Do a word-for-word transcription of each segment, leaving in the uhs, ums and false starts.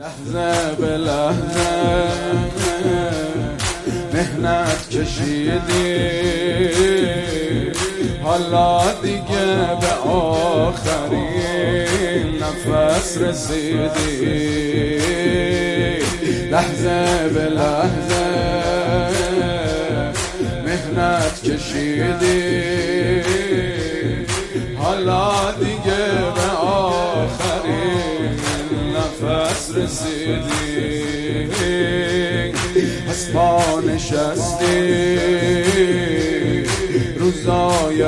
لحظه به لحظه مهنت کشیدی، حالا دیگه به آخرین نفس رسیدی. لحظه به لحظه مهنت کشیدی، حالا دیگه به آخرین نفس رسیدی. از پا نشستی روزای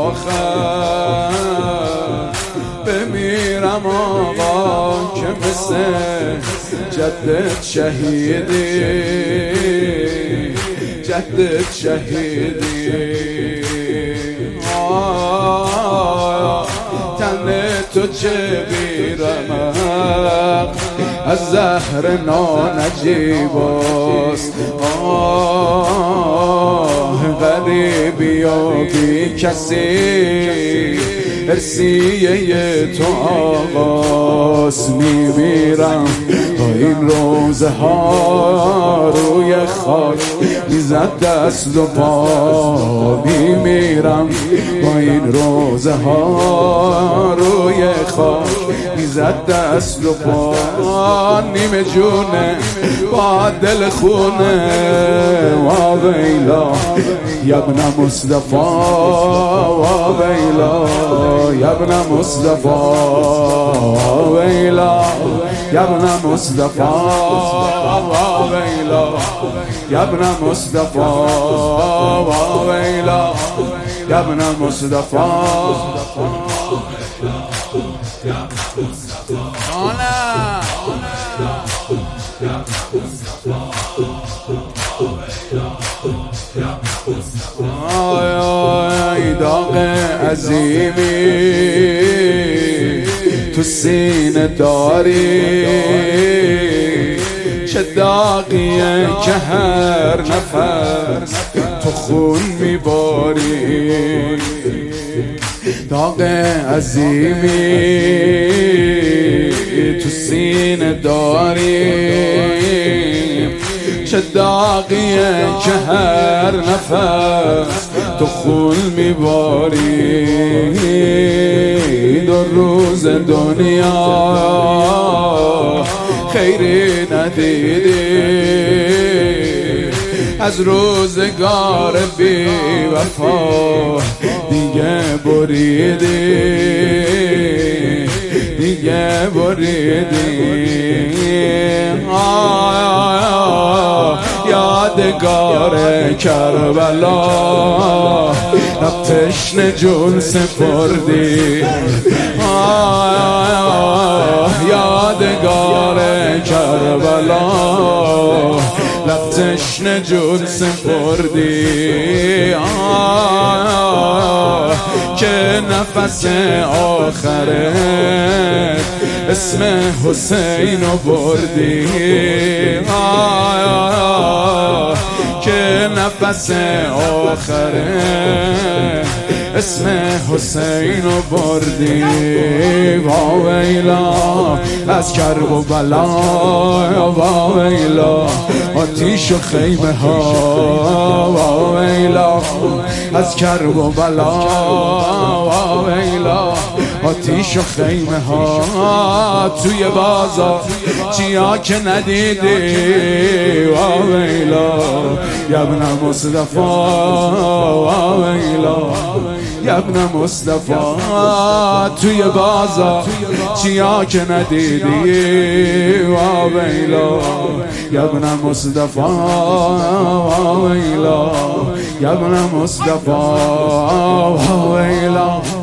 آخر، بمیرم آقا که مثل جدت شهیدی، جدت شهیدی. تن تو چه بیرمق از زهر نانجیباست، آه غریبی و بی کسی ارسیه تو آغاز. میمیرم با این روزه ها روی خاک میزد دست و پا، میمیرم با این روزه ها روی خاک میزد دست و پا. نیمه جونه با دل خونه وا ویلا یبن مصطفی، وا ویلا یبن مصطفی، وا ویلا یبن مصطفی، وا ویلا یبن مصطفی، وا ویلا یبن مصطفی. آی آی داغ عظیمی تو سینه داری، چه داغیه که هر نفس تو خون میباری. داغ عظیمی تو سینه داری، چه داغیه که هر نفس تو خون میباری. دو روز دنیا خیری ندیدی، از روزگار بی وفا دیگه بریدی، دیگه بریدی. یادگار کربلا لب تشنه جون سپردی، یادگار کربلا لب تشنه جون سپردی. که نفس آخره اسم حسین رو بردی، که نفس آخره اسم حسین رو بردی. وا ویلا از کرب و بلا، وا ویلا آتیش و خیمه ها، وا ویلا از کرب و بلا، وا ویلا آتیش و خیمه ها. توی بازار چیا که ندیدی، وا ویلا یبن مصطفی، وا ویلا یبن مصطفی. توی بازار چیا که ندیدی، وا ویلا یبن مصطفی، وا ویلا یبن مصطفی، وا ویلا